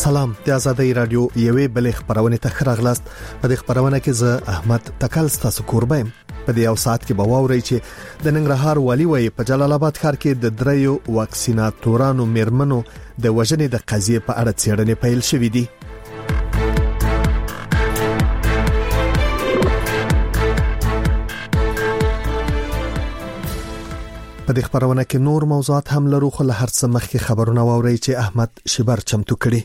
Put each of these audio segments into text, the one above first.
سلام، د آزادۍ رادیو یوې بلې خبرونه ته راغلاست. په دې خبرونه کې زه احمد تکل ستاسو کوربه يم. په دې یو ساعت کې به واورئ چې د ننګرهار والي وایي په جلال آباد ښار کې د دریو واکسیناتورانو میرمنو د وژنې د قضیې په اړه څېړنې پیل شوې دي. په دې خبرونه کې نور موضوعات هم لرو، خو له هر څه مخکې خبرونه واورئ چې احمد شبر چمتو کړي.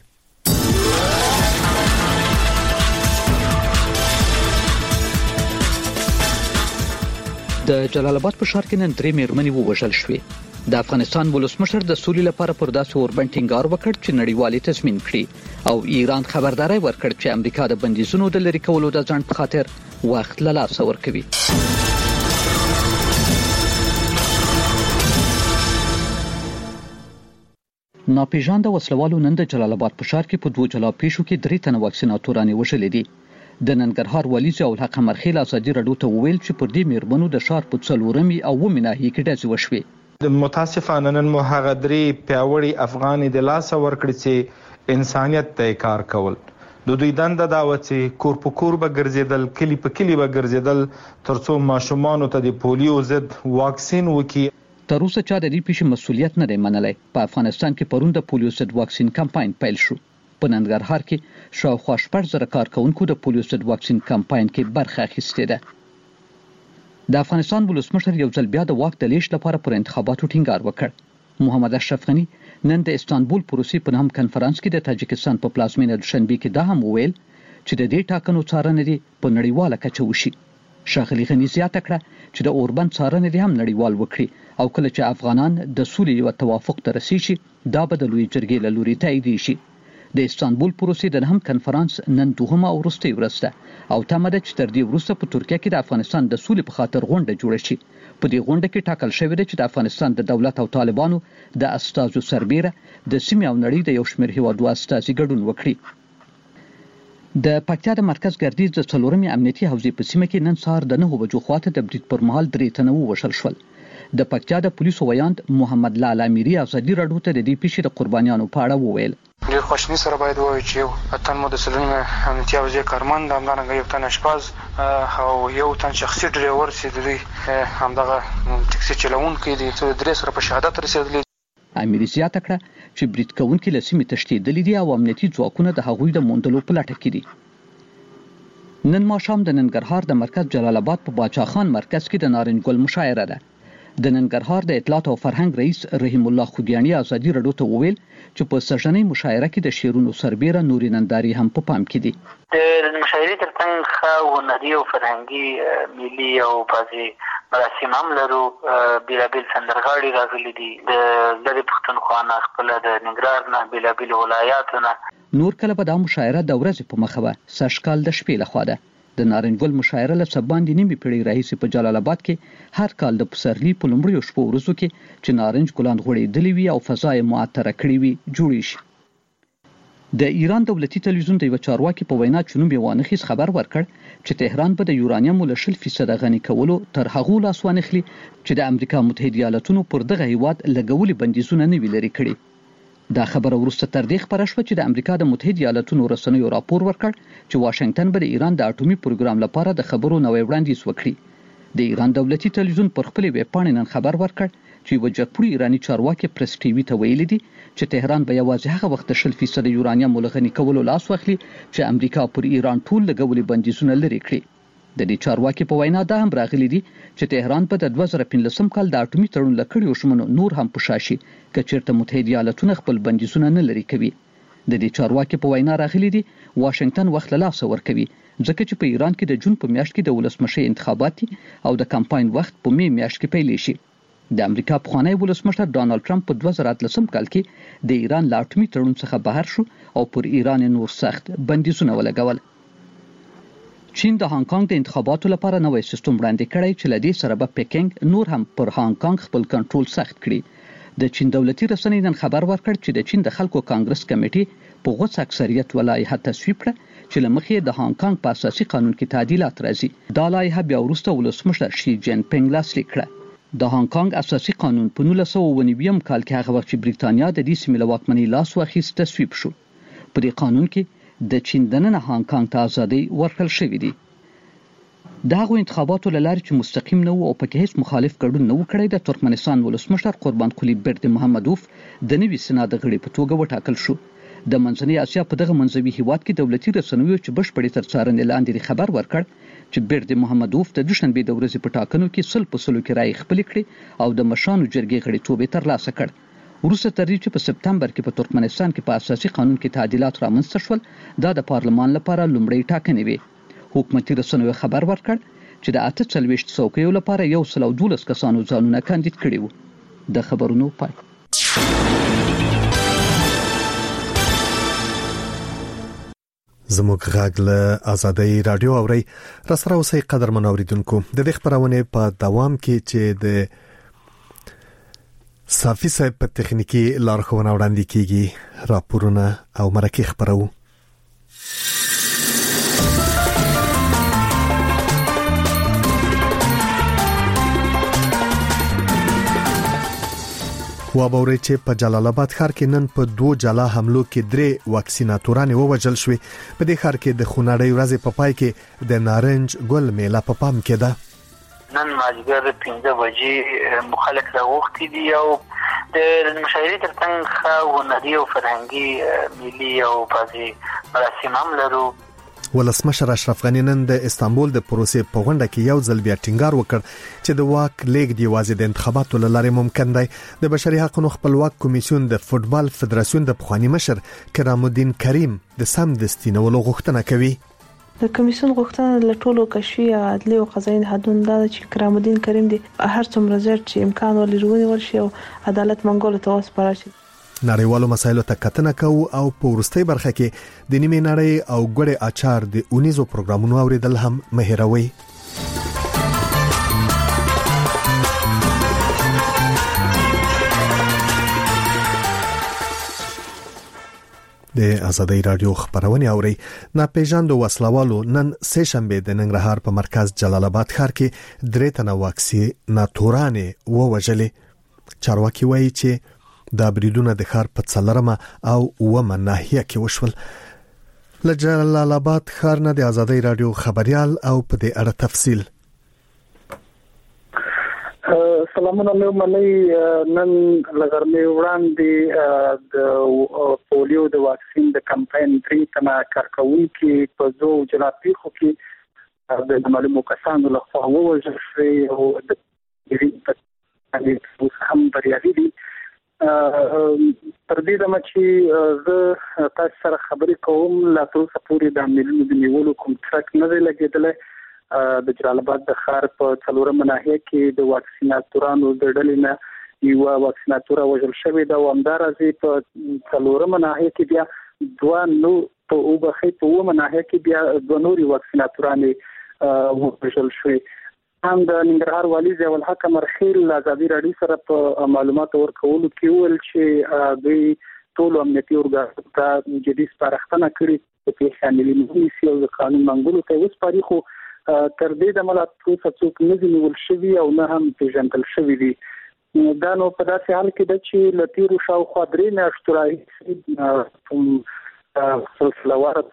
د جلال آباد په ښار کې نن درې میرمنې ووژل شوې. د افغانستان ولسمشر د سولې لپاره پر داسې اوربند ټینګار وکړ چې نړیوالي تضمین کړي او ایران خبرداري ورکړ چې امریکا د بندیزونو د لرې کولو د ځنډ په خاطر وخت له لاسه ورکوي. ناپېژانده وسلوالو نن د جلال آباد په ښار کې په دوه جلا پیښو کې 3 تنه واکسیناتورانې وژلې دي. د ننګرهار والي ضیاء الحق مرخیل ازادي رادیو ته وویل چې پر دې میرمنو د ښار په څلورمې او اومې ناحیې کې ډزې وشوې. متاسفانه نن مو هغه 3 پیاوړي افغاني د لاسه ورکړي چې انسانيت ته کار کول. د دوی دنده دا و چې کور په کور به ګرځیدل، کلی په کلی به ګرځیدل ترڅو ماشومانو ته د پولیو ضد واکسین وکړي. تر اوسه چا د دې پیښې مسؤلیت نه دی منلی. په افغانستان کې پرون د پولیو ضد واکسین کمپاین پیل شو. په ننګرهار کې شاوخوا 1000 کارکونکو د پولیو ضد واکسین کمپاین کې برخه اخیستې ده. د افغانستان ولسمشر یو ځل بیا د واک د لیږد لپاره پر انتخاباتو ټینګار وکړ. محمد اشرف غني نن د استانبول پروسې په نام کنفرانس کې د تاجکستان په پلازمینه دوشنبه کې دا هم وویل چې د دې ټاکنو څارنه دي په نړیواله کچه وشي. ښاغلي غني زیاته کړه چې د اوربند څارنه دي هم نړیوال وکړي او کله چې افغانان د سولې یو توافق ته رسیږي دا به د لوی جرګې له لوري تایید شي. د استانبول پروسې د هم کنفرانس نن دوهمه او وروستۍ ورځ ده او تمه ده چې تر دې وروسته په ترکیه کې د افغانستان د سولې په خاطر غونډه جوړه شي. په دې غونډه کې ټاکل شوی دی چې د افغانستان د دولت او طالبانو د استازو سربېره د سیمې او نړۍ د یو شمېر هیوادو استازي ګډون وکړي. د پکتیا د مرکز ګردیز د څلورمې امنیتي حوزې په سیمه کې نن سهار د 9 بجو خواته د برید پر مهال 3 تنه ووژل شول. د پکتیا د پولیسو ویاند محمد لالا میری ازادي رادیو ته د دې پیښې د قربانیانو په اړه وویل. ډیر خوشنی سره باید وایي چې اتن مو د سلنې امنیتي حوزې کارمند همدارنګه یو تن اشپاز او یو تن شخصي ډرایور چې دوی همدغه ټکسي چلوونکي دي چې درې سره په شهادت رسیدلي. امیر زیاته کړه چې برید کوونکي له سیمې تښتېدلي دي او امنیتي ځواکونه د هغوی د موندلو په لټه کې دي. نن ماښام د ننګرهار د مرکز جلال آباد په باچا خان مرکز کې د نارنج ګل مشاعره ده. د ننګرهار د اطلاعات او فرهنګ رئیس رحیم الله خوګیانی ازادي رادیو ته وویل چې په سژنې مشاعره کې د شیرونو سربېره نورې نندارې هم په پام کې دي. د مشاعرې ترڅنګ هنري او فرهنګي ملي او بعضې مراسم هم لرو. بېلابېل سندرغاړي راغلي دي د لرې پښتونخوا نه، خپله د ننګرهار نه، بېلابېلو ولایاتو نه. نور کله به دا مشاعره د ورځې په مخه وه، سږکال د شپې لخوا ده. د نارنج ګل مشاعره له سباندې نیمې پیړۍ راهیسې په جلال آباد کې هر کال د پسرلي په لومړیو شپو ورځو کې چې نارنج ګلان غوړېدلي وي او فضا یې معطره کړې وي جوړې شي. د ایران دولتي تلویزیون د یو چارواکي په وینا چې نوم یې وانخیز خبر ورکړ چې تهران به د یورانیمو له 0% غني کولو تر هغو لاس وانخلي چې د امریکا متحده ایالاتونو پر دغه هیواد لګولي بندیزونه نه وي لرې کړي. دا خبره وروسته تر دې خبره شوه چې د امریکا د متحده ایالاتونو رسنیو راپور ورکړ چې واشنگټن به د ایران د اټومي پروګرام لپاره د خبرو نوې وړاندیز وکړي. د ایران دولتي تلویزیون پر خپلې ویب پاڼې نن خبر ورکړ چې یو جګپوړي ایراني چارواکي پریس ټي وي ته ویلي دي چې تهران به یوازې هغه وخت 0% یورانیم غني کولو لاس واخلي چې امریکا پر ایران ټول لګولي بندیزونه لرې کړي. د دې چارواکي په وینا دا هم راغلي دي چې تهران په 2015 کال د اټومي تړون لکړیو شمنو نور هم پوښاشي که چیرته متحده ایالاتونه خپل بندیزونه نه لري کوي. د دې چارواکي په وینا راغلي دي واشنگټن وخت له لاسه ورکوي ځکه چې په ایران کې د جون په میاشت کې د ولسمشر انتخابات او د کمپاین وخت په می میاشت کې پیل شي. د امریکا پخوانی ولسمشر ډانلډ ټرمپ په 2013 کال کې د ایران له اټومي تړون څخه بهر شو او پر ایران نور سخت بندیزونه ولګول. چین د هانګ کانګ د انتخاباتو لپاره نوې سیستم وړاندې کړی چې لدې سره به پیکنګ نور هم پر هانګ کانګ خپل کنټرول سخت کړي. د چین دولتي رسنۍ نن خبر ورکړ چې د چین د خلکو کانګرس کمیټې په غوڅ اکثریت ولایحه تصویب کړه چې لمخې د هانګ کانګ په اساسي قانون کې تعدیلات راځي. دا لایحه بیا وروسته ولسمشر شي جین پینګ لاسلیک کړه. د هانګ کانګ اساسي قانون په 1999 کال کې هغه وخت چې بریټانیا د دې سیمې له واکمنۍ لاس واخیست تصویب شو. په دې قانون کې د چین دننه هانګ کانګ ته ازادي ورکړل شوې دي. د هغو انتخاباتو له لارې چې مستقیم نه وو او پکې هیڅ مخالف ګډون نه و کړی، د ترکمنستان ولسمشر قربان قلی برد محمدوف د نوي سنا د غړي په توګه وټاکل شو. د منځنۍ اسیا په دغه منځوي هیواد کې دولتي رسنیو چې بشپړې تر څارنې لاندې خبر ورکړ چې برد محمدوف د دوشنبه د ورځې په ټاکنو کې 100% کې رائے خپل کړي او د مشانو جرګې غړیتوب یې ترلاسه کړ. وروسته تر دې چې په سپتمبر کې په ترکمنستان کې په اساسي قانون کې تعدیلات رامنځته شول، دا د پارلمان لپاره لومړی ټاکنې وې. حکومتي رسنیو خبر ورکړ چې د 48 څوکیو لپاره 112 کسانو ځانونه کاندید کړي وو. د خبرونو پای. زموږ غږ له آزادۍ رادیو اوري. را سره اوسئ قدرمن اوریدونکو. د دې خبرونه په دوام کې چې د صافي صاحب په تخنیکی لارښوونه وړاندې کیږي، راپورونه او مرکه خبرو. وابوري چې په جلال آباد ښار کې نن په 2 جلا حملو کې 3 واکسیناتوران ووژل شوې. په دې ښار کې د خونړۍ ورځې په پای کې د نارنج ګل میله په پام کې ده. نن مازیګر 15 بجې مخالف راغوښتي دي او د مشاعرې ترڅنګ خو هنري او فرهنګي ملي او بعضي مراسم هم لرو. ولسمشر اشرف غنی نن د استانبول د پروسې په غونډه کې یو ځل بیا ټینګار وکړ چې د واک لیږد یوازې د انتخاباتو لپاره ممکن دی. د بشري حقوقو خپلواک کمیسیون د فوتبال فدراسیون د پخوانی مشر کرام الدین کریم د سمدستینولو غوښتنه کوي. د کمیسیون غوښتنه له ټولو کشفي عدلي او قضایي نهادونو دا چې کرام الدین کریم دی هر څومره زر چې امکان ولري ورشي او عدالت منګولو ته وسپارل شي. نړیوالو مسایلو ته کتنه کوو او په ورستۍ برخه کې د نیمه نړۍ او ګړې اچار د اونیزو پروګرامونو اوریدل هم مهیروي. د آزادۍ رادیو خبرونه اوري. ناپېژاندو وسلوالو نن سه شنبه د ننګرهار په مرکز جلال آباد ښار کې 3 تنه واکسیناتوران ووژلې. چارواکي وایي چې دا بریدونه د ښار په څلرمه او اومه ناحیه کې وشول. له جلال آباد ښار نه د آزادۍ رادیو خبريال او په دې اړه تفصیل. سلامونه ملي. نن لغرمه وړاندې د پولیو د واکسین د کمپاین 3 تنه کارکونکي په زو جلاتي خو کې د معلومو کسانو له خوا ووژل شوی او د هم بریالي دي. تر دې دمه چې زه تاسو سره خبرې کوم لا تر اوسه پورې د عملیاتو د نیولو کوم ټرک نه دی لګېدلی. د جلال آباد د ښار په څلورمه ناحیه کې د واکسیناتورانو د ډلې نه یو واکسیناتوره وژل شوې ده او همدارنګه په څلورمه ناحیه کې بیا 2 نو په اوبخې په اومه ناحیه کې بیا 2 نوري واکسیناتورانې وژل شوې. هم د ننګرهار والي ضیاء الحق مرخیل آزادۍ رادیو سره په معلوماتو ورکولو کې ویل چې دوی ټول امنیتي ارګانونو ته جدي سپارښتنه کړې چې شاملې نیسي او د قانون منګولو ته وسپاري، خو تر دې د ملاتړ څوک نه دي نیول شوي او نه هم پیژندل شوي دي. دا نو په داسې حال کې ده چې له تیرو شاوخوا 3 میاشتو راهیسې سلسلهواره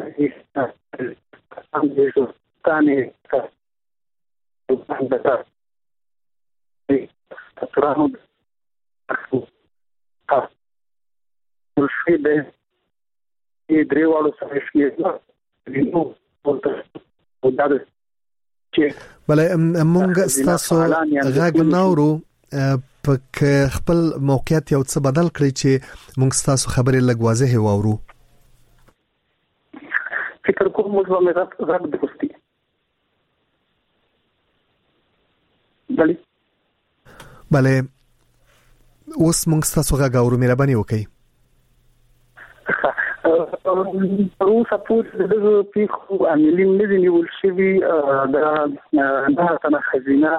باندې بله مونږ ستاسو غږ ناورو په خپل موقعیت یو څه بدل کړی چې مونږ ستاسو خبرې لږ واضح واورو. فکر کوم موږ به غږ درستی. بله اوس مونږ ستاسو غږ اورو، مهرباني وکړئ. روسا پورې دغه پیښو عاملین نه دي نیول شوي. د نه خزینه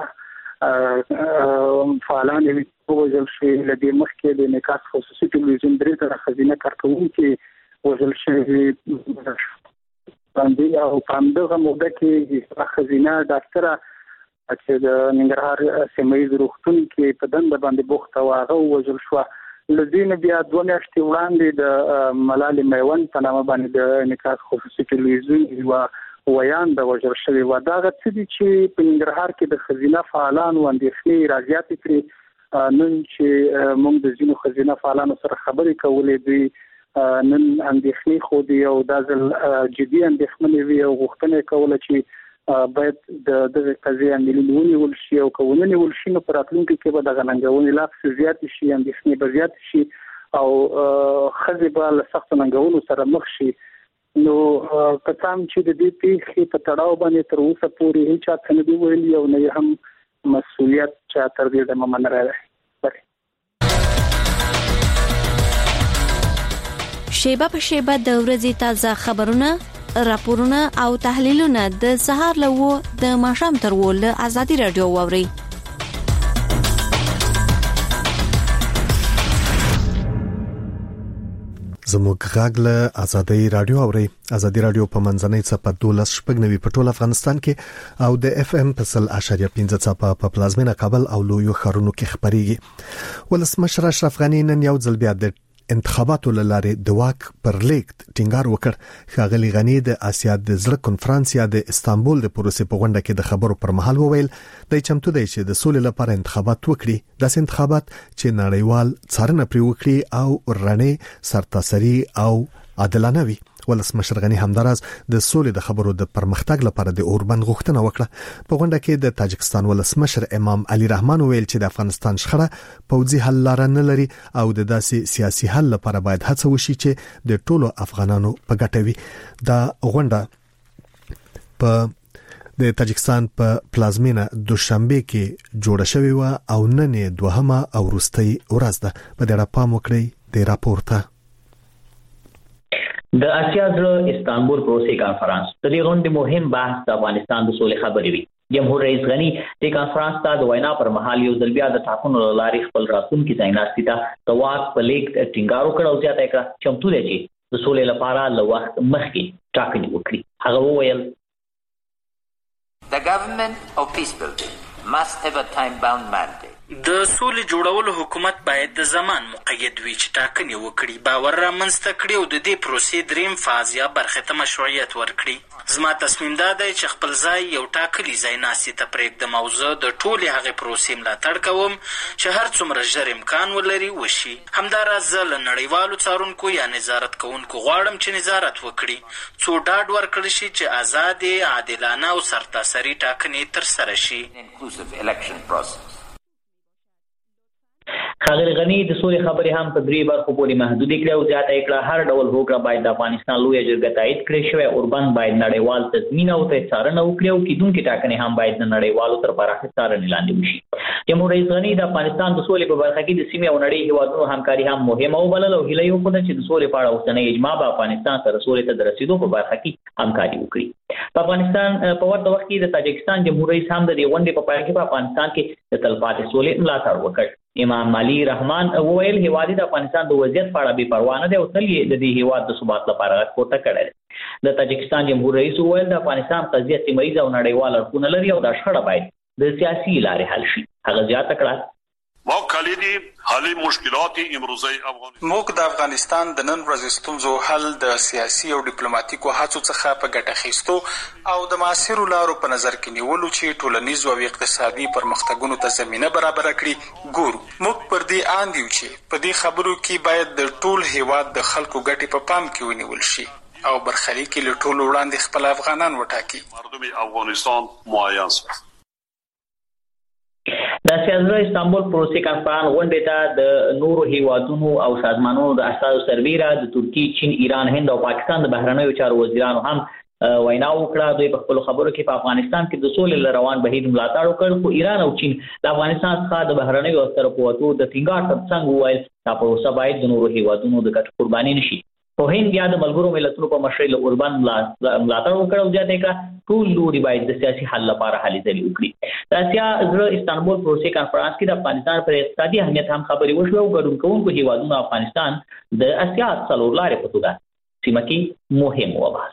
فعالان وژل شوي. له دې مخکې د انعکاس خصوصي ټلویزیون 3 تنه خزینه کارکونکي وژل شوي باندې او په همدغه موده کې خزینه ډاکټره چې د ننګرهار سیمه ییز روغتون کې په دنده باندې بوخته و هغه وژل شو. لدین بیا 2 میاشتې وړاندې د ملالۍ میوند په نامه باندې د انعکاس خصوصي تلویزیون یو ویان د وژل شوی و. دا څه دي چې په ننګرهار کې د خزینه فعالانو اندېښنې رازیاتې کړې. نن چې موږ د ځینو خزینه فعالانو سره خبرې کولې دوی نن اندېښنې خو دي او دا ځل جدي اندېښمنې وي او غوښتنه کوله چې باید د دغه قضیه عملي ونیول شي او که ونه نیول شي نو په راتلونکي کې به دغه ننګونې لا زیات شي، اندېښنې به زیات شي او ښځې به له سختو ننګونو سره مخ شي. نو که څه هم چې د دې پیښې په تړاو باندې تر اوسه پورې هیچا څه نه دي ویلي او نه هم مسؤلیت چا تر دې دمه منلی دی. شیبه په شیبه د ورځې تازه خبرونه، راپورونه او تحلیلونه د سهار له د ماښام تر له ازادي رادیو واوري. زموږ غږ له ازادي رادیو اوري. ازادي رادیو په منځنۍ څپه 12.9 په ټول افغانستان کې او د اف ام په 0.15 څپه په پلازمینه کابل او لویو ښارونو کې خبريږي. ولسمشر اشرف غنی نن یو ځل بیا د انتخاباتو لاره د واک پر لیکت ټینګار وکړ. ښاغلي غنی د آسیا د زړه کنفرانس یا د استانبول د پروسې په غونډه کې د خبرو پر مهال وویل د چمتو دی چې د سولې لپاره انتخابات وکړي. داسې انتخابات چې نړیوال څارنه پرې وکړي او رڼې سرتاسري او عادلانه وي. ولسمشر غنی همداراز د سولې د خبرو د پرمختګ لپاره د اوربند غوښتنه وکړه. په غونډه کې د تاجکستان ولسمشر امام علي رحمان ویل چې د افغانستان شخړه پوځي حل لاره نه لري او د داسې سیاسي حل لپاره باید هڅه وشي چې د ټولو افغانانو په ګټه وي. دا غونډه په د تاجکستان په پلازمینه دوشنبه کې جوړه شوې و او نن یې دوهمه او وروستۍ ورځ ده. په دې اړه پام وکړئ د راپور ته. د آسیا زړه استانبول پروسې کانفرنس د دې غونډې مهم بحث د افغانستان د سولې خبرې وي. جمهور رئیس غنی د کانفرنس ته د وینا پر مهال یو ځل بیا د ټاکنو لارې خپل راتلونکي ځایناستي ته د واک په لیک ټینګار وکړ او زیاته کړه چمتو دی چې د سولې لپاره له وخت مخکې ټاکنې وکړي. هغه وویل The government of peace building must have a time-bound mandate. د سولې جوړولو حکومت باید د زمان مقید وي چې ټاکنې وکړي، باور رامنځته کړي او د دې پروسې دریم فاز یا برخې ته مشروعیت ورکړي. زما تصمیم دا دی چې خپل ځای یو ټاکلي ځای ناستې ته پرېږدم او زه د ټولې هغې پروسې ملاتړ کوم چې هر څومره ژر امکان ولري وشي. همداراز زه له نړیوالو څارونکو یا نظارت کوونکو غواړم چې نظارت وکړي څو ډاډ ورکړل شي چې آزادې، عادلانه او سرتاسري ټاکنې ترسره شي. ښاغلي غنی د سولې خبرې هم په 3 برخو پورې محدودې کړې او زیاته یې کړه هر ډول هوکړه باید د افغانستان لویه جرګه تایید کړې شوی اوربند باید نړیوال تضمین او څارنه وکړي او کیدونکې ټاکنې هم باید د نړیوالو تر پراخې څارنې لاندې وشي. جمهور رئیس غنی د افغانستان د سولې په برخه کې د سیمې او نړۍ هیوادونو همکاري هم مهمه وبلله او هیله یې وکړه چې د سولې په اړه اوسنۍ اجماع به افغانستان سره سولې ته د رسیدو په برخه کې همکاري وکړي. په افغانستان په ورته وخت کې د تاجکستان جمهور رئیس هم د دې غونډې په پای کې په افغانستان کې د تلپاتې سولې ملاتړ وکړ. امام علي رحمان وویل هیواد د افغانستان د وضعیت په اړه بې پروا نه دی او تل یې د دې هیواد د ثبات لپاره غږ پورته کړی دی. د تاجکستان جمهور رئیس وویل د افغانستان قضیه سیمه ییزه او نړیوال اړخونه لري او دا شخړه باید د سیاسي لارې حل شي. هغه زیاته کړه ما کلیدی حل مشکلات امروزی افغانستان موږ د افغانستان د نن ورځې ستونزو حل د سیاسي او ډیپلوماټیکو هڅو څخه په ګټه اخیستو او د معاصرو لارو په نظر کې نیولو چې ټولنیز او اقتصادي پرمختګونو ته زمینه برابر کړي ګورو. موږ پر دې اند یو چې په دې خبرو کې باید د ټول هیواد د خلکو ګټې په پام کې ونیول شي او برخلیک له ټولو وړاندې خپل افغانان وټاکي. مردم افغانستان معین شي. د سیاسي استانبول پروسې کانفرنس غونډې ته د نورو هیوادونو او سازمانونو د استازو سربیره د ترکی، چین، ایران، هند او پاکستان د بهرنیو چارو وزیرانو هم وینا وکړه. دوی په خپل خبرو کې په افغانستان کې د سولې روان بهیر ملاتړ وکړ خو ایران او چین د افغانستان څخه د بهرنیو اثر په وټو د ټینګار ترڅنګ وویل دا پروسه باید د نورو هیوادونو د ګټو قرباني نشي. په هند بیا د ملګرو ملتونو په مشرۍ له اوربند ملاتړ وکړ او زیاته کړه ټول لوري باید د سیاسي حل لپاره هلې ځلې وکړي. د آسیا زړه استانبول پروسې کانفرنس کې د افغانستان پر اقتصادي اهمیت هم خبرې وشوې او ګډون کوونکو هیوادونو افغانستان د آسیا څلور لارې په توګه سیمه کې مهم وباله.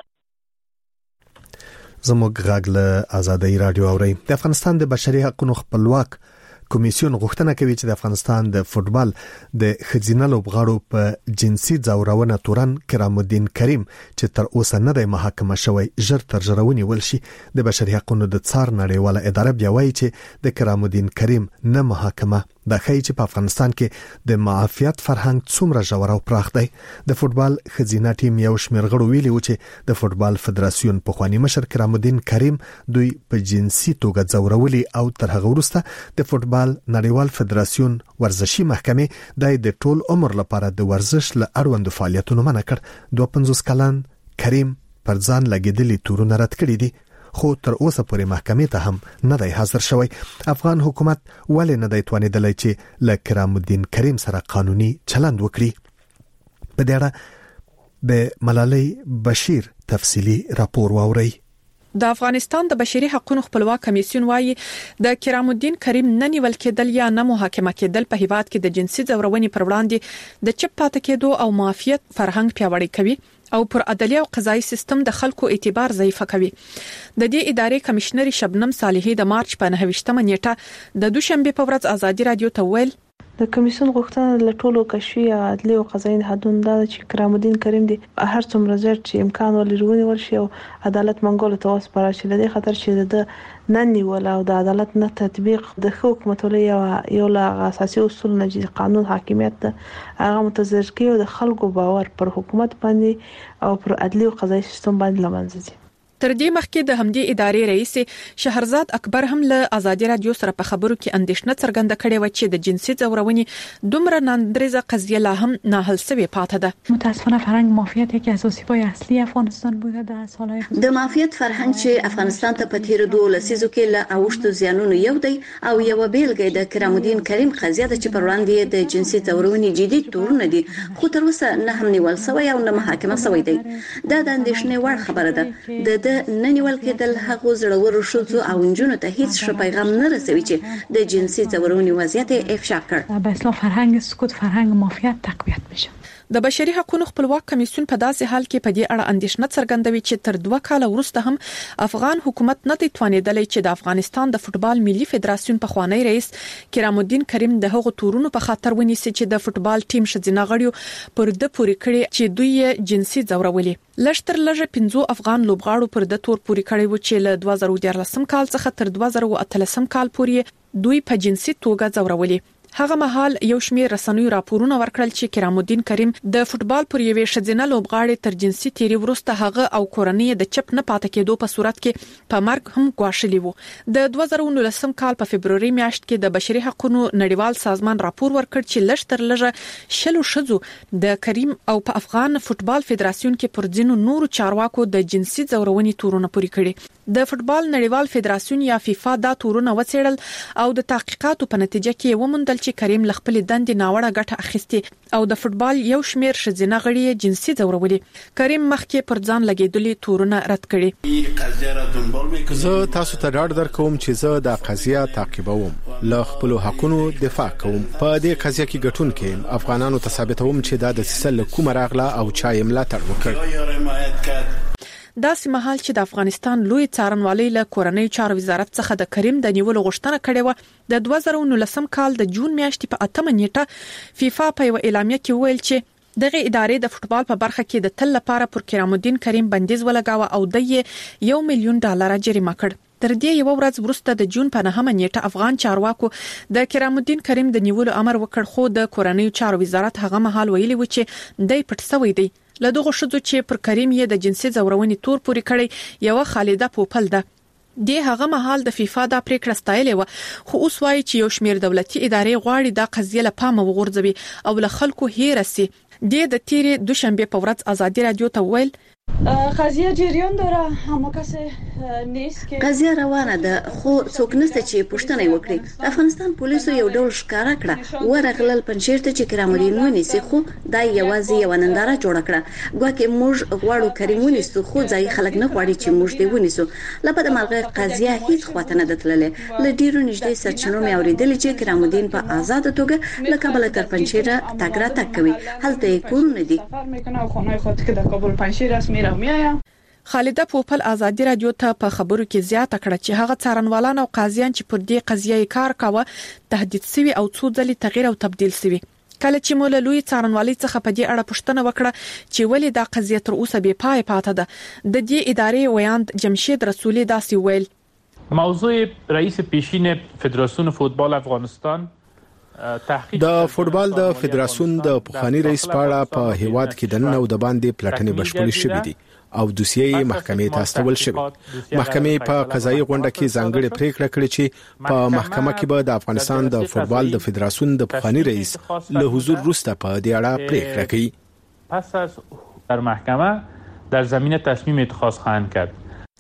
زموږ غږ له ازادي رادیو اوري. د افغانستان د بشري حقوقو خپلواک کمیسیون غوښتنه کوي چې د افغانستان د فوتبال د خزینه لوبغاړو په جنسي ځورونه تورن کرام الدین کریم چې تر اوسه نه د محاکمه شوی ژر تر ژره ونیول شي. د بشري حقوقو د څار نړیواله اداره بیا وایي چې د کرام الدین کریم نه محاکمه د خی چې په افغانستان کې د معافیت فرهنګ څومره ژور او پراخ دی. د فوتبال خزینه ټیم یو شمېر غړو ویلي و چې د فوتبال فدراسیون پخوانی مشر کرام الدین کریم دوی په جنسي توګه ځورولي او تر هغه وروسته د فوتبال نړیوال فدراسیون ورزشي محکمې د ټول عمر لپاره د ورزش له اړوندو فعالیتونو منع کړ. 52 کلن کریم پر ځان لګیدلي تورونه رد کړي دي خو تر اوسه پورې محکمې ته هم نه دی حاضر شوی. افغان حکومت ولې نه دی توانیدلی چې له کرام الدین کریم سره قانوني چلند وکړي؟ په دې اړه د ملالۍ بشیر تفصیلی راپور واورئ. د افغانستان د بشري حقوقو خپلواک کمیسیون وايي د کرام الدین کریم نه نیول کېدل یا نه محاکمه کېدل په هیواد کې د جنسي ځورونې پر وړاندې د چپ پاتې کېدو او معافیت فرهنګ پیاوړی کوي او پر عدالت او قضایي سیستم د خلکو اعتبار ضعیف کوي. د دې ادارې کمشنر شبنم صالحي د مارچ په 9 نیټه د دوشنبه په ورځ ازادي رادیو ته ویل د کمیسیون غوښتنه له ټولو کشفي عدلي او قضایي نهادونو دا چې کرام الدین کریم دی هر څومره زر چې امکان ولري ورشي او عدالت منګول ته وسپارل شي. د خطر چې د نن نیول او د عدالت نه تطبیق د حکومت ولې یو له اساسي اصول نه قانون حاکمیت هغه متضرر کوي او د خلکو باور پر حکومت باندې او پر عدلي او قضایي سیستم باندې لمنځي. تر دې مخکې د همدې ادارې رئیس شهرزاد اکبر هم له ازادي رادیو سره په خبرو کې اندېښنه څرګنده کړې و چې د جنسي ځورونې دومره ناندریزه قضیه لا هم نه حل شوی پاتې ده. متاسفانه فرهنگ مافیات یکی از اسیب‌های اصلی افغانستان بوده در سالهای گذشته. د مافیات فرهنګ چې افغانستان ته په تیر 2 لسیزو کې له اوښتو زیانونو یو دی او یو بیلګه د کرام الدین کریم قضیه ده چې پر وړاندې د جنسي ځورونې جدي تورونه دي خو تر اوسه نه هم نیول شوی او نه محاکمه شوی دی. دا د اندېښنې وړ خبره ده. د نه نیول کېدل هغه زړورو ښځو او نجونو ته هیڅ ښه پیغام نه رسوي چې د جنسي ځورونې وضعیت افشا کړ. به اصطلاح فرهنگ سکوت فرهنگ مافیات تقویت میشه. د بشري حقوقو خپلواک کمیسیون په داسې حال کې په دې اړه اندېښنه څرګندوي چې تر 2 کال وروسته هم افغان حکومت نه دی توانیدلی چې د افغانستان د فوتبال ملي فدراسیون په خوانی رئیس کرام الدین کریم د هغو تورونو په خاطر ونیسي چې د فوتبال ټیم شزینه غړیو پر د پوری کړي چې دوی جنسي ځورولي. لشتر لږه 15 افغان لوبغاړو پر د تور پوری کړي و چې له 2014 کال څخه تر 2013 کال پورې دوی په جنسي توګه ځورولي. هغه مهال یو شمېر رسنیو راپورونه ورکړل چې کرام الدین کریم د فوتبال پر یوې شذینه لوبغاړي تر جنسي تیری وروسته هغه او کورنۍ د چپ نه پاتې کېدو په صورت کې په مرګ هم ګواښلي وو. د 2019 کال په فبرवरी میاشت کې د بشري حقوقو نړیوال سازمان راپور ورکړ چې لشتر لږه شلو شذو د کریم او په افغان فوتبال فدراسیون کې پر ځینو نورو چارواکو د جنسي ځورونې تورونه پوری کړي. د فوتبال نړیوال فدراسیون یا فیفا دا تورونه وڅېړل او د تحقیقاتو په نتیجه کې وموندل چې کریم لخپل دندې ناوړه ګټه اخیستي او د فوتبال یو شمېر شذینه غړي جنسي ځورولي. کریم مخکې پر ځان لګیدلي تورونه رد کړي. زه تاسو ته ډاډ درکوم چې زه د قضیه تعقیبوم، له خپل حقونو دفاع کوم. په دې قضیه کې ګټون کې افغانانو ته ثابتوم چې دا د سیسل کوم راغله او چا یې ملاتړ وکړ. دا سمحال چې د افغانستان لوی څارنوالۍ له کورنۍ چارو وزارت څخه د کریم د نیولو غوښتنه کړې و. د 2019 کال د جون میاشتې په 8 نیټه فیفا په یو اعلامیه کې ویل چې دغه ادارې د فوتبال په برخه کې د تل لپاره پر کرام الدین کریم بندیز ولګاوه او د $1 ملیون جریمه کړ. تر دې یو ورځ وروسته د جون په 9 نیټه افغان چارواکو د کرام الدین کریم د نیولو امر وکړ خو د کورنۍ چارو وزارت هغه مهال ویلي و چې دای پټ شوی دی. له دغه شذو چې پر کریم یې د جنسي ځورونې تور پوری کړی یو خالده پوپل ده. د هغه مهال د فیفا د پریکړه ستایلې و خو اوس وايي چې یو شمېر دولتي ادارې غواړي دا قضیه له پامه وغورځوي او له خلکو هېره سي. د تیرې دوشنبه په ورځ ازادي رادیو ته ویل قضیه جریان داره اما کسی نیست که قضیه روانه ده خو څوک نشته چې پوښتنه وکړي. افغانستان پولیسو یو ډول ښکارا کړه ورغلل پنځیر ته چې کرام الدین ونیسي خو دا یوازې یو ننداره جوړ کړه. ګواکې موږ غواړو کریم ونیسو خو ځای خلک نه غواړي چې موږ دې ونیسو. لپاره مرغه قضیه هیڅ خواته نه دتللې. له ډیرو نږدې سرچینو مې اوریدل چې کرام الدین په آزاد توګه له کابل تر پنځیر تګ راتګ کوي. هلته کورونه دي. خالده پوپل ازادي رادیو ته په خبرو کې زیاته کړه چې هغه څارنوالان او قاضیان چې پر دې قضیه کار کاوه تهدید شوی او څو ځلې تغییر او تبديل شوی. کله چې موږ له لوی څارنوالۍ څخه په دې اړه پوښتنه وکړه چې ولې دا قضیه تر اوسه بې پای پاتې ده، د دې ادارې ویاند جمشید رسولي داسې ویل: موضوع رئیس پیشین فدراسیون فوتبال افغانستان د فوتبال د فدراسیون د پخوانی رئیس پاړه په هیواد کې د نن او د باندې پلټنې بشپړې شوې دي او دوسیې محکمې ته استول شوی. محکمې په قضایي غونډه کې ځانګړې پریکړه کړې چې په محکمه کې به د افغانستان د فوتبال د فدراسیون د پخوانی رئیس له حضور وروسته په دې اړه پریکړه کوي. پس از در محکمه در زمینه تصمیم اتخاذ خواهند کرد.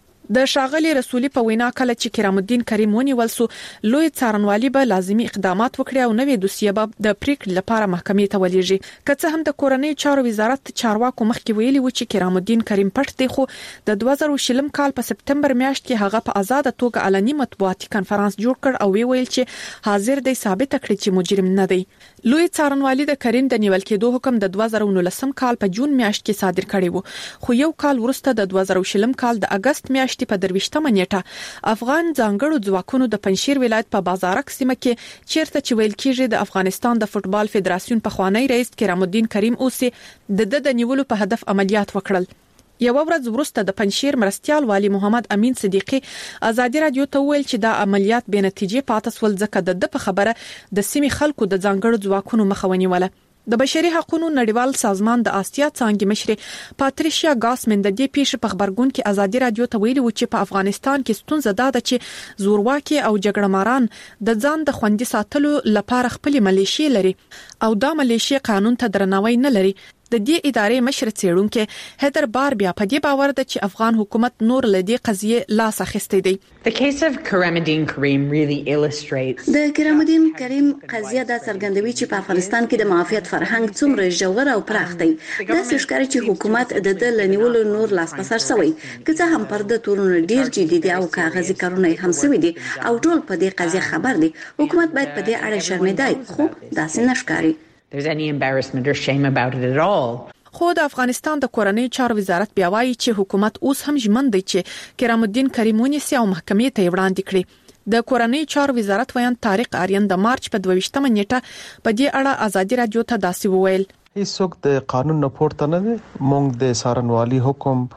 د شاغلی رسولي په وینا کله چې کرام الدین کریم ونیول سو، لوی څارنوالي به لازمي اقدامات وکړي او نوې دوسیه به د پریکړې لپاره محکمې ته ولېږي. که څه هم د کورنۍ چارو وزارت چارواکو مخکې ویلي و چې کرام الدین کریم پټ دی، خو د 2020 کال په سپتمبر میاشت کې هغه په آزاد توګه علني مطبوعاتي کانفرنس جوړ کړ او ویل چې حاضر دی ثابت کړي چې مجرم نه دی. لوی څارنوالي د کریم د نیول کېدو حکم د 2019 کال په جون میاشت کې صادر کړی و، خو یو کال وروسته د 2020 کال د اگست میاشت په 23مه نیټه افغان ځانګړو ځواکونو د پنځشیر ولایت په بازارک سیمه کې چیرته چې ویل کېږي د افغانستان د فوتبال فدراسیون په خوانی رئیس کرام الدین کریم اوسي د نیولو په هدف عملیات وکړل. یو ورځ وروسته د پنځشیر مرستيال والی محمد امین صدیقی ازادي رادیو ته ویل چې دا عملیات به نتیجې پاتې سول ځکه د په خبره د سیمې خلکو د ځانګړو ځواکونو مخه ونیوله. د بشري حقوقو نړیوال سازمان د آسیا څانګې مشر پاتریشیا ګاسمن د دې پیښې په خبرګون کې ازادي رادیو ته ویلي و چې په افغانستان کې ستونزه ده چې زورواکي او جګړه ماران د ځان د خوندي ساتلو لپاره خپل ملیشي لري او دا ملیشي قانون ته درناوی نه لري. د دې ادارې مشر څېړونکو هیدر بار بیا په دې باور ده چې افغان حکومت نور له دې قضیې لاس اخیستی دی. The case of Karamuddin Karim really illustrates د کرامالدین کریم قضیه دا څرګندوي چې په افغانستان کې د معافیت فرهنګ څومره ژور او پراخ دی. دا ښکاري چې حکومت د لنیولو نور لاس پسر شوی، که څه هم پر د تورونو ډیر جدي دي او کاغذي کارونه هم شوي دي او ټول په دې قضیه خبر دي. حکومت باید په دې اړه شرمېدای، خو داسې نشکاري. There's any embarrassment or shame about it at all. خو د افغانستان د کورنۍ چارو وزارت بیا وایي چې حکومت اوس هم ژمن دی چې کرام الدین کریم ونیسي او محکمې ته وړاندې کړي. د کورنۍ چارو وزارت ویان طارق آریان د مارچ په 22مه نیټه په دې اړه ازادي رادیو ته داسې وویل: هیڅوک د قانون نه پورته نه دی. موږ د څارنوالي حکم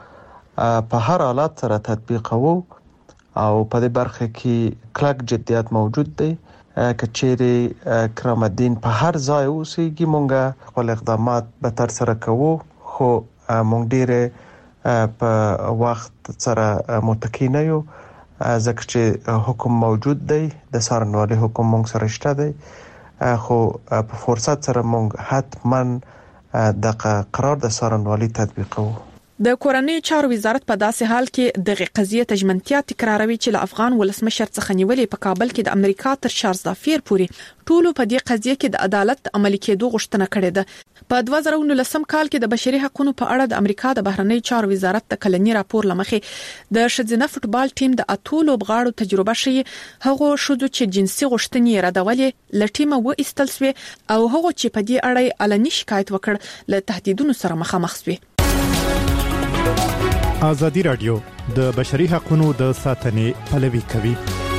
په هر حالت سره تطبیقوو او په دې برخه کې کلک جديت موجود دی. کچېری کرام الدین په هر ځای اوسېږي، مونږ خپل اقدامات به تر سره کوو، خو مونږ ډېر په وخت سره متکی نه یو ځکه چې حکم موجود دی، د څارنوالي حکم مونږ سره شته دی، خو په فرصت سره مونږ حتما د قرار د څارنوالي تطبیقوو. د کورنۍ چارو وزارت په داسې حال کې دغه قضیه تجمنتیا تکراروي چې له افغان ولسمشر څخه نیولې په کابل کې د امریکا تر چارلز دافیر پورې ټولو په دې قضیه کې د عدالت عملي کېدو غوښتنه کړې ده. په 2019 کال کې د بشري حقوقو په اړه د امریکا د بهرنی چارو وزارت د کلنی راپور لمخې د شذینه فوتبال ټیم د اتو لوبغاړو تجربه شي هغه شوزو چې جنسي غوښتنې ردولې لټیمه و استل سوی او هغه چې په دې اړه علني شکایت وکړ له تهدیدونو سره مخامخ سوی. ازادي رادیو د بشري حقوقو د ساتنې پلوي کوي.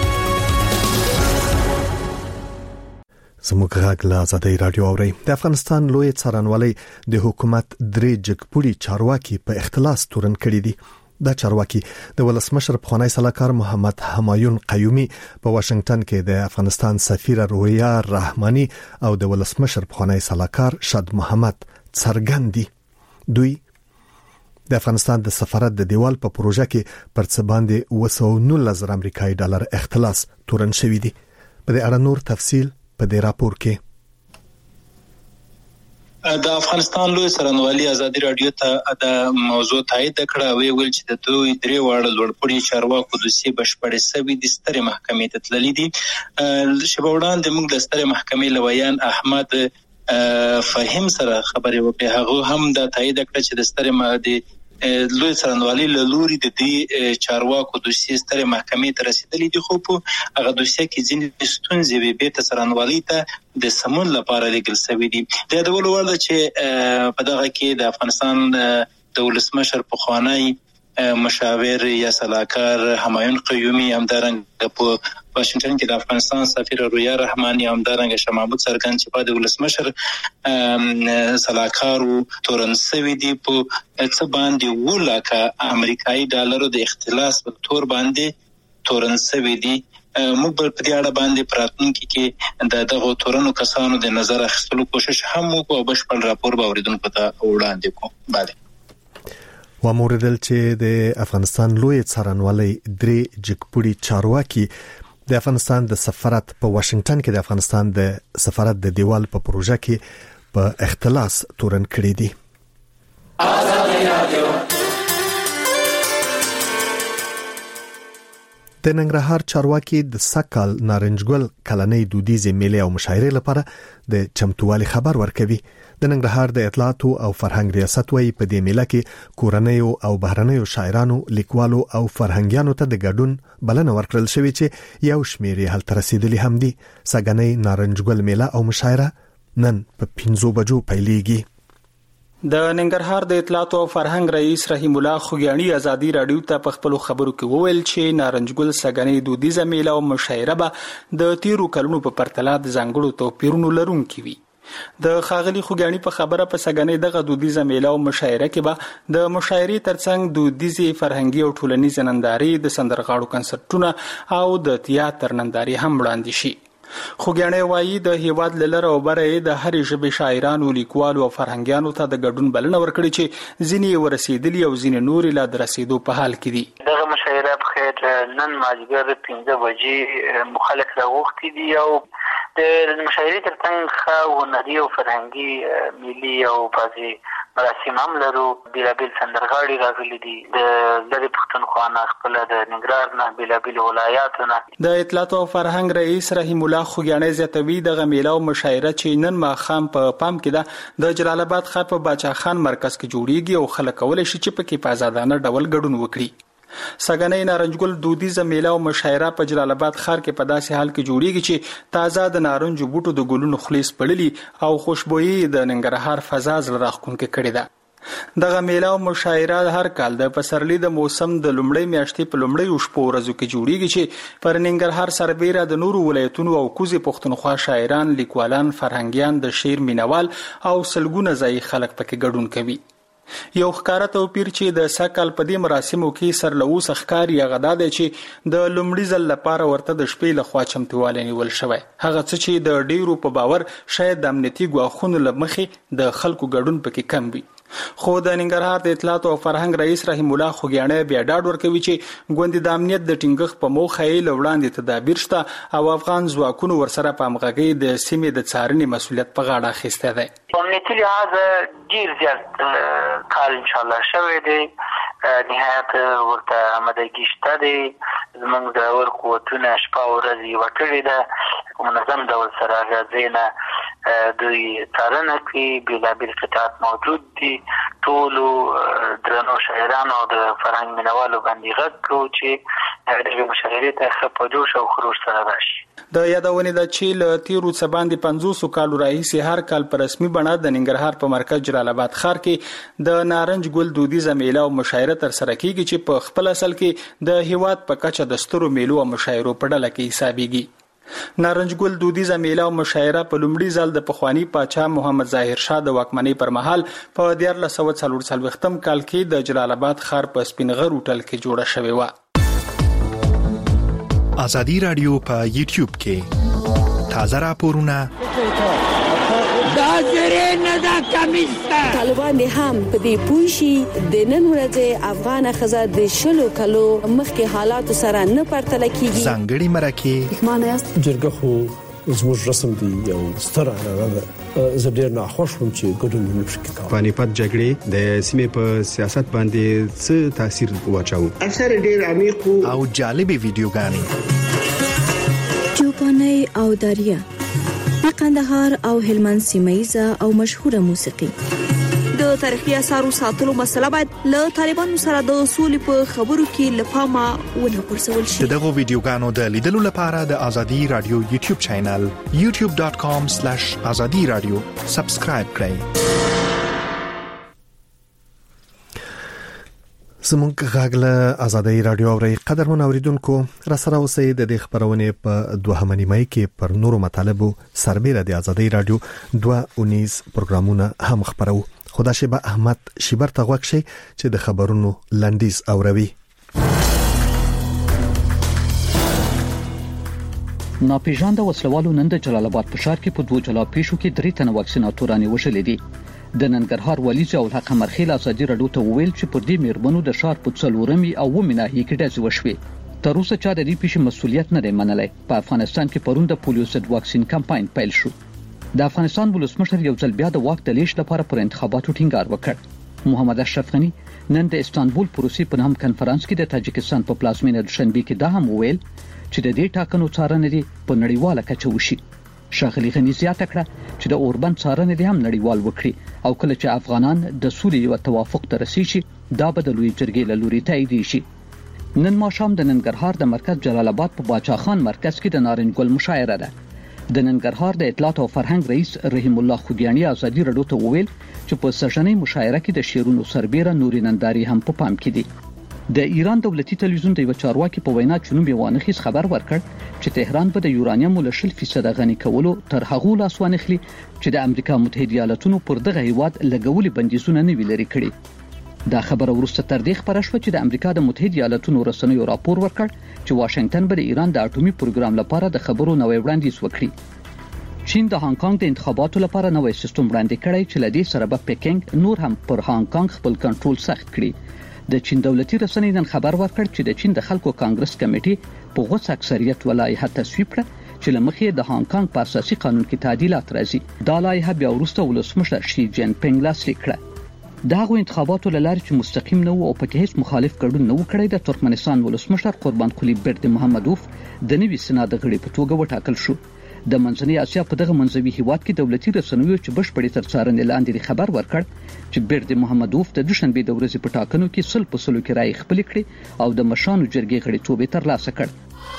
زموږ غږ له ازادي رادیو اوري. د افغانستان لوی څارنوالي د حکومت درې جګپوړي چارواکي په اختلاس تورن کړی دي. دا چارواکي د ولسمشر پخوانی سلاکار محمد همایون قیومي په واشنگټن کې د افغانستان سفیر رویا رحماني او د ولسمشر پخوانی سلاکار شاد محمد څرګندي. دوی د افغانستان د سفارت د دیوال په پروژه کې پر څه باندې 219 امریکایي ډالر اختلاس تورن شوی دی. په دې اړه نور تفصیل په دې راپور کې. د افغانستان لوی څارنوالي ازادي رادیو ته د موضوع تایید کړه، ویل چې د دوی درې واړه لوړپوړي چارواکو دوسیې بشپړې سوي د سترې محکمې ته تللي دي. شپه وړاندې موږ د سترې محکمې لویان احمد فهم سره خبرې وکړې. هغه هم دا تایید کړ چې د سترې لوی څارنوالي له لوري د دې چارواکو دوسیې سترې محکمې ته رسیدلې دي، خو په هغه دوسیې کې ځینې ستونزې وي بیرته څارنوالي ته د سمون لپاره لیږل شوي دي. د یادولو وړ ده چې په دغه کې د افغانستان د ولسمشر پخوانی مشاور یا صلاحکار همایون قیومی همدارنګه په واشنگټن کې د افغانستان سفیر رویا رحماني همدارنګه شاه محمود سرګن چې په د ولسمشر صلاحکار تورن سوي دي په څه باندې ولاکه امریکایي ډالر د اختلاس په تور باندې تورن سوي دي. موږ په دې اړه باندې پراتونکو کې دغه تورنو کسانو د نظر اخیستلو کوشش هم وکړو او بشپړ راپور به اوریدونکو ته وړاندې کوو. bale وموردل چې د افغانستان لوی څارنوالي درې جګپوړي چارواکي د افغانستان د سفارت په واشنگټن کې د افغانستان د سفارت د دیوال په پروژه کې په اختلاس تورن کړی دي. د ننګرهار چارواکي د سکل نارنجګل کلنۍ دودیزې میلې او مشاعرې لپاره د چمتووالي خبر ورکوي. د ننګرهار د اطلاعات او فرهنګ ریاست وايي په دې میله کې کورنیو او بهرنیو شاعرانو، لیکوالو او فرهنګیانو ته د ګډون بلنه ورکړل شوې چې یو شمېر یې هلته رسیدلي هم دي. سګنۍ نارنجګل میله او مشاعره نن په 5 بجو پیلېږي. د ننګرهار د اطلاعات او فرهنګ رئیس رحیم الله خوګیانی ازادي رادیو ته په خپل خبرو کې وویل چې نارنجګل سګنۍ دودیزه میله او مشاعره به د تیرو کلونو په پرتله د ځانګړو توپیرونو لرونکي وي. د خاغلی خوګیانی په خبره په سګنۍ دغه دودیزه میله او مشاعره کې به د مشاعرې ترڅنګ دودیزي فرهنګي او ټولنیز نندارې، د سندرغاړو کنسرتونه او د تیاتر نندارې هم وړاندې شي. خوګیانی وایي د هیواد لره او بره د هرې ژبې شاعرانو، لیکوالو او فرهنګیانو ته د ګډون بلنه ورکړي چې ځینې ورسېدلي او ځینې نورې لا د رسېدو په حال کې دي. دغه مشاعره په خیر نن مازدیګر 15 بجې مخالف راغوښتي دي او د مشاعرې ترڅنګ هنري او فرهنګي ملي او بعضې مراسم هم لرو. بیلابیل سندرغاړي راغلي دي د لرې پښتونخوا نه، خپله د ننګرهار نه، بیلابیل ولایاتو نه. د اطلاعات او فرهنګ رئیس رحیم الله خوګیانی زیاتوي دغه میله او مشاعره چې نن ماښام په پام کې ده د جلال آباد ښار په باچا خان مرکز کې جوړیږي او خلک کولی شي چې پکې په آزادانه ډول ګډون وکړي. سګنۍ نارنجګل دودیزه میله او مشاعره په جلال آباد ښار کې په داسې حال کې جوړیږي چې تازه د نارنجو بوټو د ګلونو خلیص پړلي او خوشبويي د ننګرهار فضا زړه راښکونکې کړې ده. دغه میله او مشاعره هر کال د پسرلي د موسم د لومړۍ میاشتې په لومړۍ شپو ورځو کې جوړیږي چې پر ننګرهار سربېره د نورو ولایتونو او کوزې پښتونخوا شاعران، لیکوالان، فرهنګیان، د شعر مینوال او سلګونه ځایي خلک پکې ګډون کوي. یو ښکاره توپیر چې د سکل په دې مراسمو کې سرلوس ښکاري هغه دا دی چې د لومړي ځل لپاره ورته د شپې لخوا چمتووالی نیول شوی. هغه څه چې د ډیرو په باور شاید د امنیتي ګواښونو له مخې د خلکو ګډون پکې کم وي. خو د ننګرهار د اطلاعات او فرهنګ رئیس رحیم الله خوګیانی بیا ډاډ ورکوي چې ګوندې د امنیت د ټینګښت په موخه یې له وړاندې تدابیر شته او افغان ځواکونو ورسره په همغږۍ د سیمې د څارنې مسؤلیت په غاړه اخیستی دی. امنیتي لحاظ ډیر زیات کار انشاءالله شوی دی، نهایت ورته آمادګي شته دی. زموږ د اور قوتونه شپه او ورځ یوه کړې ده، منظم ډول سره غازۍ نه دوی څارنه کوي. بیلابیل قطعات موجود دي. ټولو درنو شاعرانو او د فرهنګ مینوالو باندې غږ کوو چې دغې مشاعرې ته ښه په جوش او خروش سره راشي. د یادونې ده چې له تیرو څه باندې 500 کالو راهیسې هر کال په رسمي بڼه د ننګرهار په مرکز جلال آباد ښار کې د نارنج ګل دودیزه میله او مشاعره ترسره کیږي چې په خپل اصل کې د هیواد په کچه د سترو میلو او مشاعرو په ډله کې حسابيږي. نارنج ګل دودیزه میله او مشاعره په لومړي ځل د پخوانی پاچا محمد ظاهر شاه د واکمنۍ پر مهال په 1440 کال کې د جلال آباد ښار په سپینغر هوټل کې جوړه شوې و. ازادي رادیو په یوټیوب کې تازه راپورونه طالبان هم په دې پوښي د نن ورځې افغان خزه د شلو کلو مخکې حالات سره نه پرتل کیږي. ځانګړي مرکه معنی است جرګه خو زموږ رسم دی یو ستر اړه زه ډیر ناخوښ وم چې ګډون نه شي کېدای. پانیپت جګړې د سیمې په سیاست باندې څه تاثیر واچاو؟ اثر ډیر عمیق او جالبي ویډیوګانې چوپاني او دریا د قندهار او هلمند سیمایزه او مشهوره موسیقي. د تاریخي اثارو ساتلو مسله باید له طالبانو سره د اصول په خبرو کې لپاره ونه پرسول شي. دغه ویډیوګانو د لیدلو لپاره د ازادي رادیو یوټیوب چینل youtube.com/azadiradio سبسکرایب کړئ. زمونږ غاغله آزادۍ رادیو اوري قدرمن اوریدونکو را سره اوسئ د خبرونه په 2 مې کې پر نورو مطالبو سربېره د آزادۍ رادیو 219 پروګرامونه هم خبرو. خدا شیبه احمد شیبر ته غوښ شي چې د خبرونو لنډیز اوروي. ناپېژانده وسلوالو نن د جلال آباد په ښار کې په 2 جلا پیښو کې 3 تنه واکسیناتوران وشلې دي. د ننګرهار والی ضیاء الحق مرخیل ازادي رادیو ته ویل چې پر دې میرمنو د ښار په څلورمي او ومه ناحیه کې ډزې وشوې. تر اوسه چا د دې پیښې مسولیت نه دی منلی. په افغانستان کې پرون د پولیو ضد واکسین کمپاین پیل شو. د افغانستان ولسمشر یو ځل بیا د واک د لیږد لپاره پر انتخاباتو ټینګار وکړ. محمد اشرف غنی نن د استانبول پروسې په نام کنفرانس کې د تاجکستان په پلازمینه دوشنبه کې دا هم ویل چې د دې ټاکنو څارنه دی په نړیواله کچه وشي. شاغلی غنی زیاته کړه چې د اوربند څارنه دي هم نړیوال وکړي او کله چې افغانان د سولې او توافق ته رسیدي دا به د لوی جرګې له لوري تایید شي. نن ماښام د ننګرهار د مرکز جلال آباد په باچا خان مرکز کې د نارنج ګل مشاعره ده. د ننګرهار د اطلاعات او فرهنګ رئیس رحیم الله خوګیانی ازادي رادیو ته وویل چې په سژنې مشاعره کې د شیرونو سربېره نوري ننداري هم په پام کې دي. د ایران دولتي تلویزیون د یو چارواکي په وینا چنوب یوانخیز خبر ورکړ چې تهران به د یورانیم له 0% غني کولو تر هغه لاس وانخلي چې د امریکا متحده ایالاتونو پر دغه هیواد لګولي بندیزونه نه ویلري کړي. دا خبره ورسته تر دې خبره شو چې د امریکا د متحده ایالاتونو رسنیو راپور ورکړ چې واشنگټن به د ایران د اټومي پروګرام لپاره د خبرو نوې وړاندیز وکړي. چین د هانګ کانګ د انتخاباتو لپاره نوې سیستم وړاندې کړی چې لدې سره به پکینګ نور هم پر هانګ کانګ خپل کنټرول سخت کړي. د چین دولتي رسنۍ نن خبر ورکړ چې د چین د خلکو کانګرس کمیټې په غوڅ اکثریت ولایحه تصویب کړه چې لمخې د هانګ کانګ په اساسي قانون کې تعدیلات راځي. دا لایحه بیا وروسته ولسمشر شي جین پینګ لاسلیک کړه. دغه انتخاباتو لاره چې مستقیم نه او په هیڅ مخالف ګډون نه وکړي د ترکمنستان ولسمشر قربان قلی برد محمدوف د نوي سنا د غړي په توګه وټاکل شو. د منځنۍ اسیا په دغه منځوي هیواد کې دولتي رسنیو چې بشپړې تر څارنې لاندې خبر ورکړ چې برد محمدوف د دوشنبه د ورځې په ټاکنو کې 100% کې رائے خپل کړي او د مشانو جرګې غړیتوب ترلاسه کړ.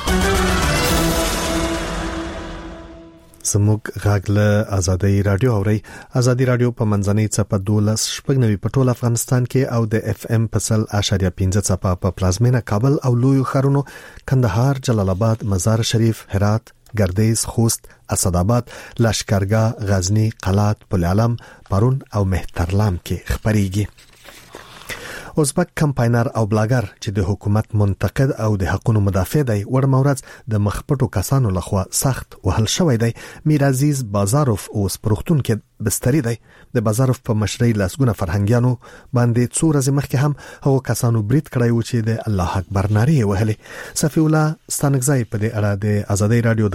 زموږ غاغله آزادۍ رادیو اوري. آزادۍ رادیو په منځنۍ چپه 12 په ټول افغانستان کې او د اف ام په 0.15 چپه په پلازمینه کابل او لوی ښارونو کندهار، جلال آباد، مزار شریف، هرات، گردیز، خوست، اسداباد، لشکرګاه، غزنی، قلات، پل علم، پرون او مهترلام کې خبريږي. ازبک کمپاینر او بلاګر چې د حکومت منتقد او د حقوقو مدافع دی ور مورز د مخپټو کسانو لخوا سخت وهل شوی دی. میر عزیز بازاروف اوس پروختون کې بستری دی. د بازاروف په مشرۍ لاسګونه فرهنګیانو باندې څو ورځې مخکې هم هغه کسانو برید کړی و چې د الله اکبر نارې وهلې. صفی الله ستانګزای په دې اړه د آزادۍ رادیو